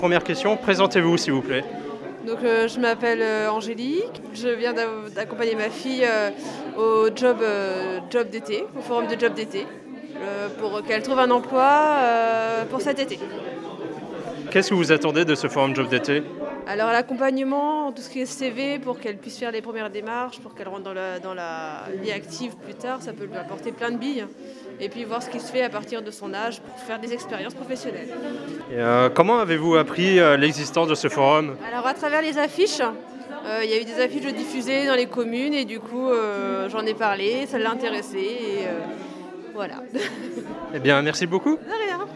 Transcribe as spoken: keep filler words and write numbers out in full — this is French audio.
Première question, présentez-vous s'il vous plaît. Donc euh, je m'appelle euh, Angélique, je viens d'a- d'accompagner ma fille euh, au job, euh, job d'été, au forum de job d'été, euh, pour qu'elle trouve un emploi euh, pour cet été. Qu'est-ce que vous attendez de ce forum job d'été? Alors l'accompagnement, tout ce qui est C V, pour qu'elle puisse faire les premières démarches, pour qu'elle rentre dans la, dans la vie active plus tard, ça peut lui apporter plein de billes. Et puis voir ce qui se fait à partir de son âge pour faire des expériences professionnelles. Et, euh, comment avez-vous appris euh, l'existence de ce forum? Alors à travers les affiches, euh, il y a eu des affiches diffusées dans les communes et du coup euh, j'en ai parlé, ça l'a intéressé et euh, voilà. Eh bien, merci beaucoup. De rien.